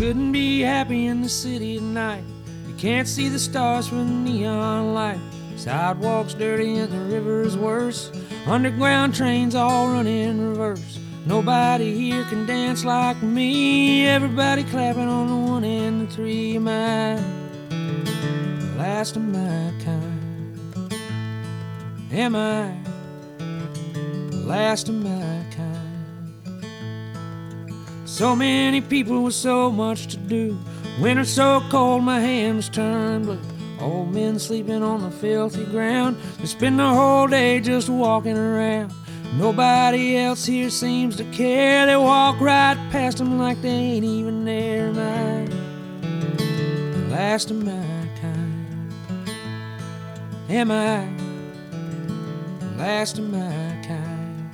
couldn't be happy in the city at night. You can't see the stars from the neon light. Sidewalks dirty and the river's worse. Underground trains all run in reverse. Nobody here can dance like me. Everybody clapping on the 1 and the 3. Am I the last of my kind? Am I the last of my kind? So many people with so much to do. Winter so cold my hands turn blue. Old men sleeping on the filthy ground. They spend the whole day just walking around. Nobody else here seems to care. They walk right past them like they ain't even there. Am I the last of my kind? Am I the last of my kind?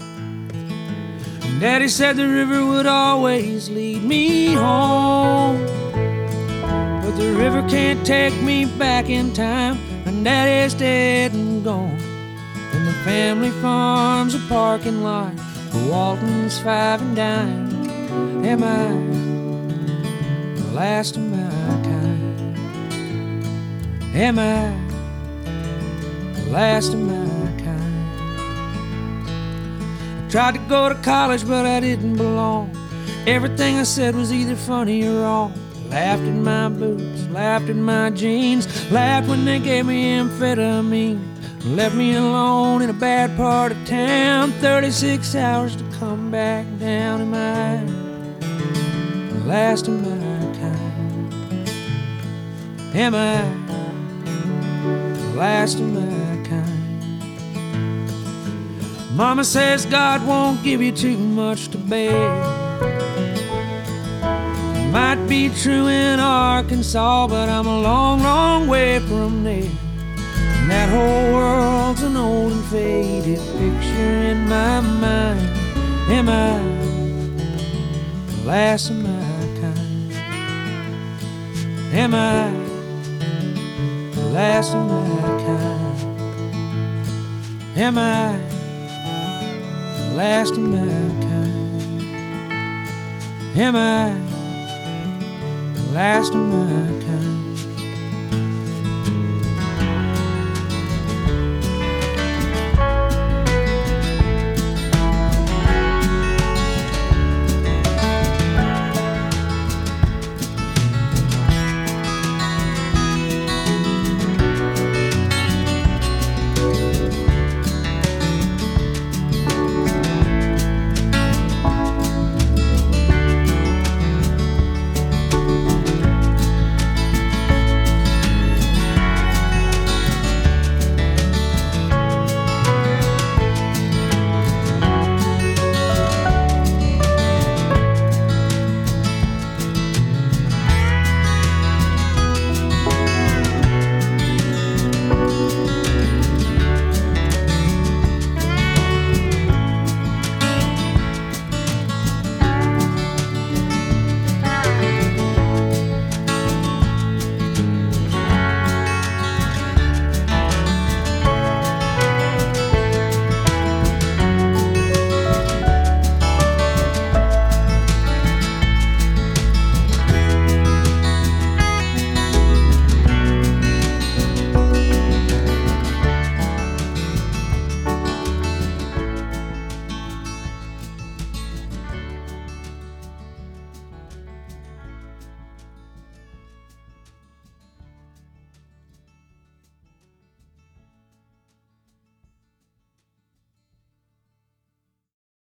And Daddy said the river would always lead me home, but the river can't take me back in time. And Daddy's dead and gone, and the family farm's a parking lot for Walton's 5 and dime. Am I the last of my kind? Am I the last of my kind? I tried to go to college, but I didn't belong. Everything I said was either funny or wrong. Laughed at my boots, laughed at my jeans, laughed when they gave me amphetamine. Left me alone in a bad part of town. 36 hours to come back down. Am I the last of my kind? Am I the last of my kind? Mama says God won't give you too much to bear. Might be true in Arkansas, but I'm a long, long way from there. And that whole world's an old and faded picture in my mind. Am I the last of my kind? Am I the last of my kind? Am I the last of my kind? Am I the last of my kind?